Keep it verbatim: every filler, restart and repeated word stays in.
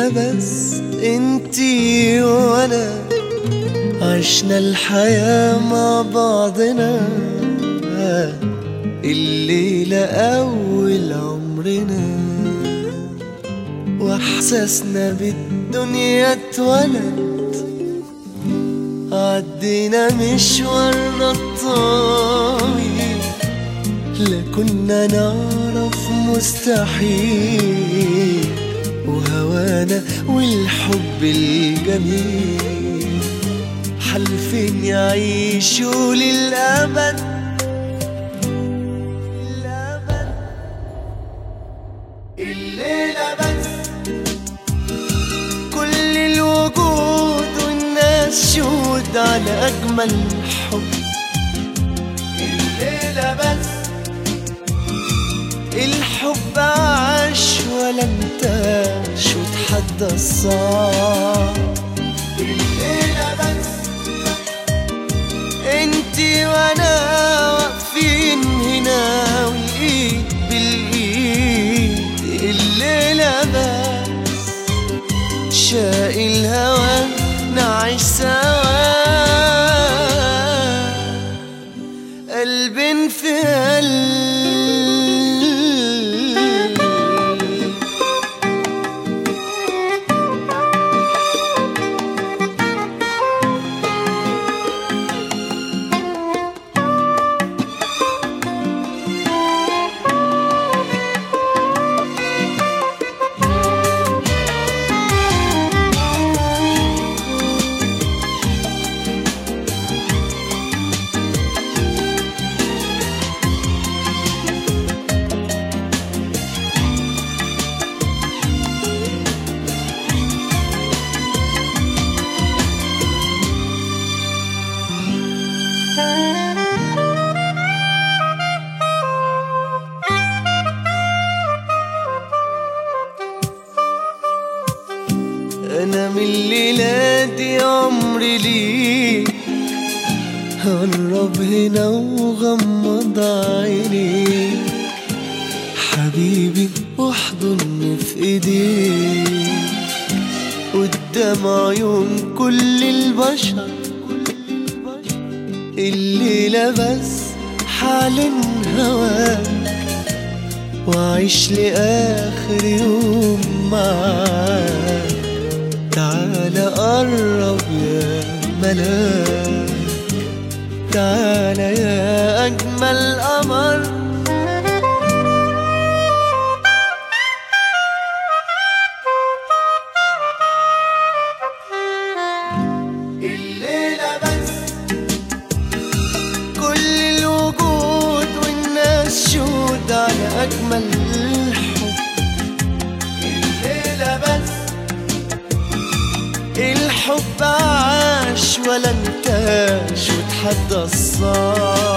بس انتي وانا عشنا الحياة مع بعضنا، الليلة أول عمرنا، وإحساسنا بالدنيا اتولد، عدينا مشوارنا الطويل، لا كنا نعرف مستحيل، وهوانا والحب الجميل حالفين يعيشوا للأبد. الليلة بس كل الوجود والناس شهود على أجمل حب. الليلة بس الحب عاش ولا انتاش وتحدى الصعب. الليلة بس انتي وانا واقفين هنا والايد بالايد. الليلة بس شاق الهوى نعيش سوا، قلب في قلب. أنا من الليلة دي عمري ليك، قرب هنا وغمض عينيك حبيبي واحضني في ايديك قدام عيون كل البشر. الليلة بس حالن هواك وعيش لآخر يوم معاك. تعالى قرب يا ملاك، تعالى يا أجمل قمر. الليلة بس كل الوجود والناس شهود على أجمل الحب. الليلة بس الحب عاش ولا انتاش وتحدى الصعب.